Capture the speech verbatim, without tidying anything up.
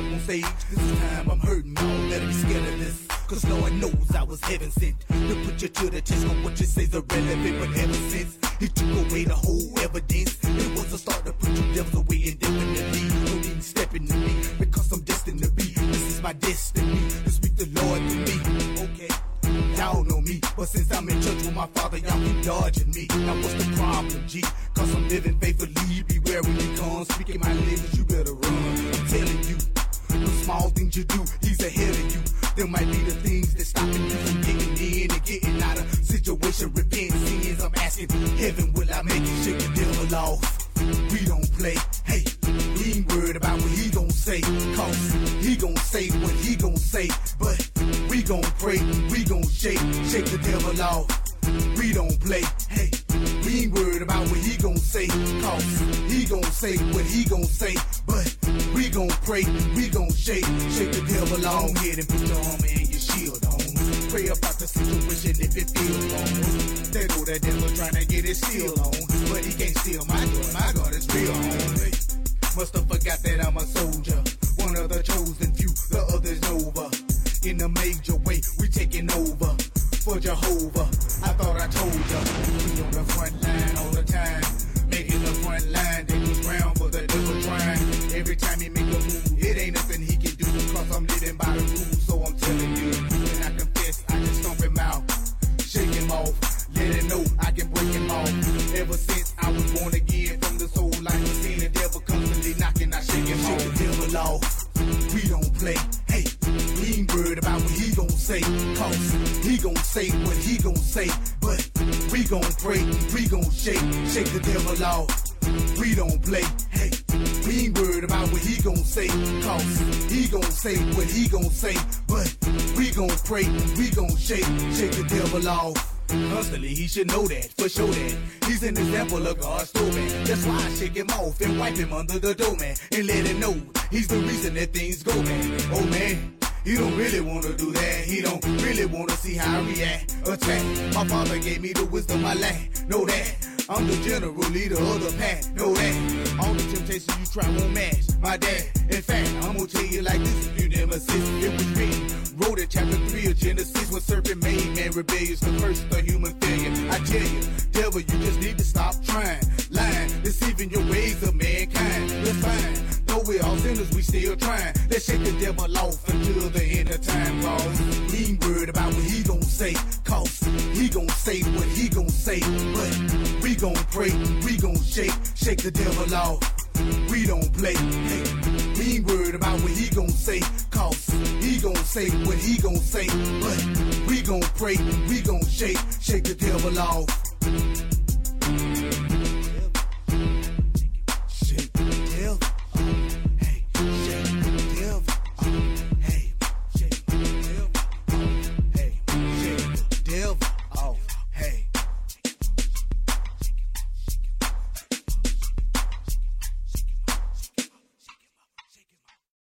up on stage. This time I'm hurting, y'all better be scared of this. Cause Lord knows I was heaven sent to put you to the test on what you say's irrelevant. But ever since he took away the whole evidence, it was a start to put you devils away indefinitely. Don't even step into me because I'm destined to be. This is my destiny to speak the Lord to me. Okay, y'all know me, but since I'm in church with my father, y'all keep dodging me. Now what's the problem, G? Cause I'm living faithfully. Beware when he comes, speaking my language, you better run. I'm telling you, the small things you do, he's ahead of you. There might be the things that stopping you from getting in and getting out of situation. Repent sins, I'm asking heaven, will I make it? Shake the devil off. We don't play. Hey, we ain't worried about what he gon' say. Cause he gon' say what he gon' say. But we gon' pray, we gon' shake, shake the devil off. We don't play. Hey, we ain't worried about what he gon' say. Cause he gon' say what he gon' say. But we gon' pray, we gon' shake, shake the devil off. Go ahead and put your armor and your shield on. Pray about the situation if it feels wrong. There go the devil trying to get his seal on. But he can't steal my God, my God is real on. Hey, must have forgot that I'm a soldier. One of the chosen few, the others Nova. In a major way, we taking over. For Jehovah, I thought I told ya. We on the front line all the time. Making the front line, they was ground for the devil trying. Every time he make a move, it ain't nothing he can do. Cause I'm living by the rules, so I'm telling you. When I confess, I just stomp him out. Shake him off, let him know I can break him off. Ever since I was born again, from the soul life of sin, the devil constantly knocking, I shake him off. Shake the devil off, we don't play. Hey, we ain't worried about what he gon' say. Cause he gon' say what he gon' say. But we gon' pray, we gon' shake, shake the devil off. We don't play. Hey, we ain't worried about what he gon' say. Cause he gon' say what he gon' say. But we gon' pray, we gon' shake, shake the devil off. Constantly, he should know that, for sure that he's an example of God's store, man. That's why I shake him off and wipe him under the door, man. And let him know he's the reason that things go, man. Oh, man, he don't really wanna do that. He don't really wanna see how I react, attack. My father gave me the wisdom I lack, know that. I'm the general leader of the pack, know that. All the temptations you try won't match my dad. In fact, I'm gonna tell you like this if you never see. It was me, wrote it, chapter three of Genesis. When serpent made man rebellious, the first of human failure. I tell you, devil, you just need to stop trying, lying, deceiving your ways of mankind. That's fine. Though we're all sinners, we still trying. Let's shake the devil off until the end of time. Cause he ain't worried about what he gon' say. Cause he gon' say what he gon' say. But we gon' pray, we gon' shake, shake the devil off. We don't play. Hey, we ain't worried about what he gon' say. Cause he gon' say what he gon' say. But we gon' pray, we gon' shake, shake the devil off.